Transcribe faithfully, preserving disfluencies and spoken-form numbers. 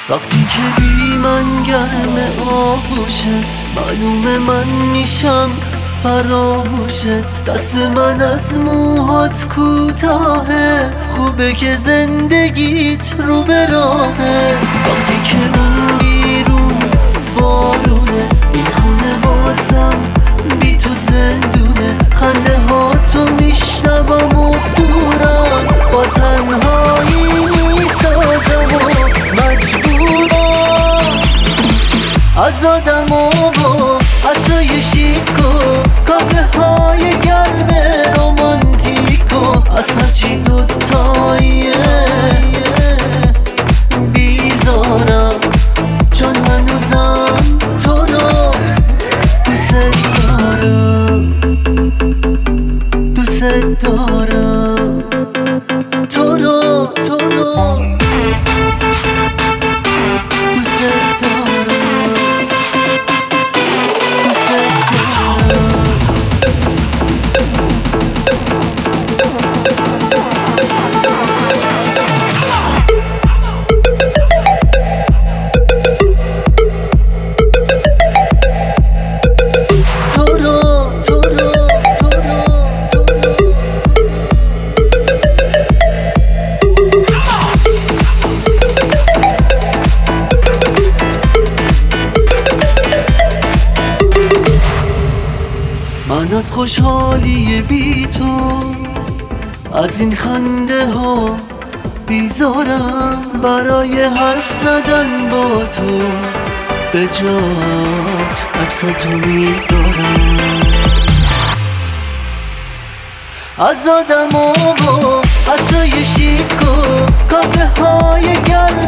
وقتی که بی من گرم آغوشت، معلومه من میشم فراموشت. دست من از موهات کوتاهه، خوبه که زندگیت رو به راهه. وقتی که اون بیرون بارونه، این خونه واسم بی تو زندونه. خنده ها تو میشنوم و دورم، با تنهایی میسازم و مجبورم از آدم و با عطرای شیک و کافه های گرم رومانتیک و از هرچی دوتاییه بیزارم، چون هنوزم تو رو دوست دارم، دوست دارم تو رو، تو رو دوست دارم، دوست دارم. تو رو، تو رو، تو رو، تو رو. من از خوشحالی بی تو، از این خنده ها بیزارم. برای حرف زدن با تو به جات عکساتو میذارم. از آدم و با عطرای شیک و کافه های گرم